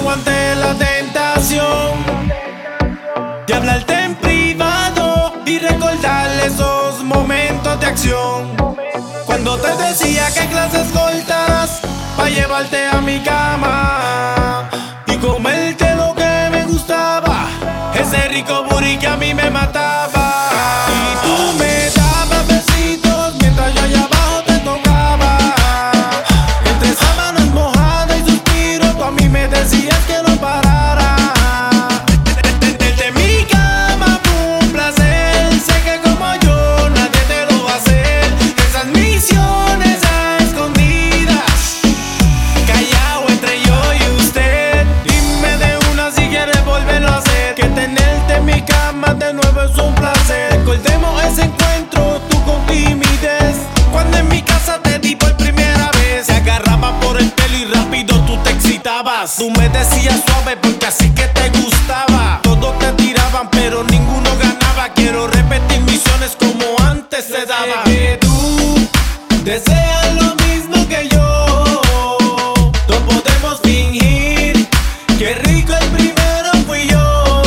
aguanté la tentación de hablarte en privado y recordar esos momentos de acción. Cuando te decía que clases cortas pa' llevarte a mi cama y comerte lo que me gustaba, ese rico booty que a mí me mataba. Y tú me dabas besitos mientras yo allá abajo te tocaba. Entre sábanas mojadas y suspiros, tú a mí me decías que no parara. Desde mi cama fue un placer, sé que como yo nadie te lo va a hacer. Esas misiones a escondidas, callado entre yo y usted. Dime de una si quieres volverlo a hacer, que tenerte en mi cama de nuevo es un placer. Recordemos ese encuentro, tú con timidez, cuando en mi casa te di por primera vez. Te agarraba por el pelo y rápido tú te excitabas. Tú me decías suave porque así que te gustaba. Todos te tiraban pero ninguno ganaba. Quiero repetir misiones como antes se daba. Que tú deseas lo mismo que yo, no podemos fingir que rico el primero fui yo.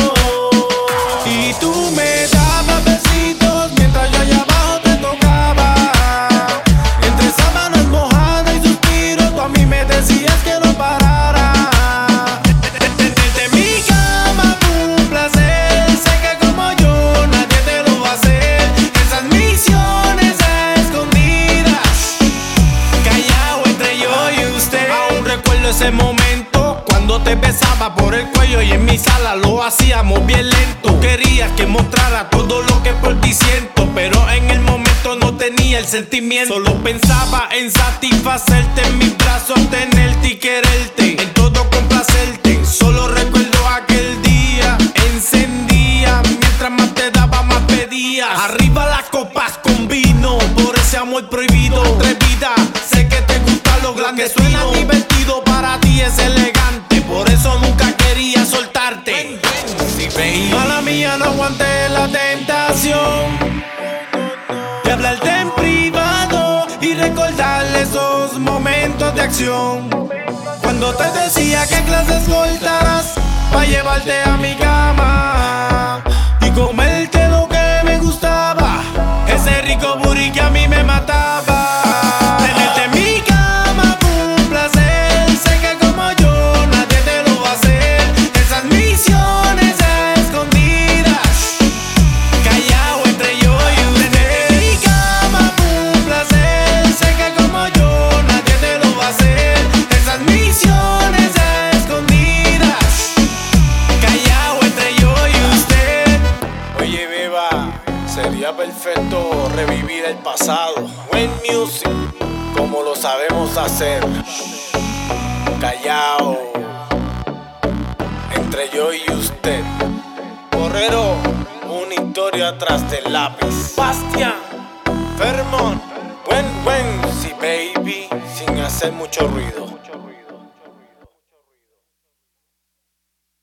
Y tú me dabas besitos mientras yo allá abajo te tocaba. Entre sábanas mojadas y suspiros, tú a mí me decías que no parara. Desde mi cama fue un placer, sé que como yo nadie te lo va a hacer. Esas misiones a escondidas, callado entre yo y usted. Aún recuerdo ese momento cuando te besaba por el cuello y en mi sala lo hacíamos bien lento. Querías que mostrara todo lo que por ti siento, pero en el momento no tenía el sentimiento. Solo pensaba en satisfacerte, en mis brazos tenerte y quererte, en todo complacerte. Solo recuerdo aquel día, encendía, mientras más te daba más pedías. Arriba las copas con vino, por ese amor prohibido. Atrevida, sé que te gusta lo grande, suena divertido, para ti es elegante, por eso nunca quería soltarte. Mala mía, no aguanté la tentación de hablarte en privado y recordar esos momentos de acción. Cuando te decía que clases cortas pa' llevarte a mi cama y comerte lo que me gustaba, ese rico booty que a mí me mataba. Tenerte en mi cama fue un placer, sé que como yo nadie te lo va a hacer. Esas misiones a escondidas, callado entre yo y usted. Tenerte en mi cama fue un placer, sé que como yo nadie te lo va a hacer. Esas misiones a escondidas, callado entre yo y usted. Oye, beba, sería perfecto revivir el pasado. Buen music, como lo sabemos hacer. Callao, entre yo y usted. Borrero, una historia tras del lápiz. Bastian, Fermón, buen, sí, baby, sin hacer mucho ruido.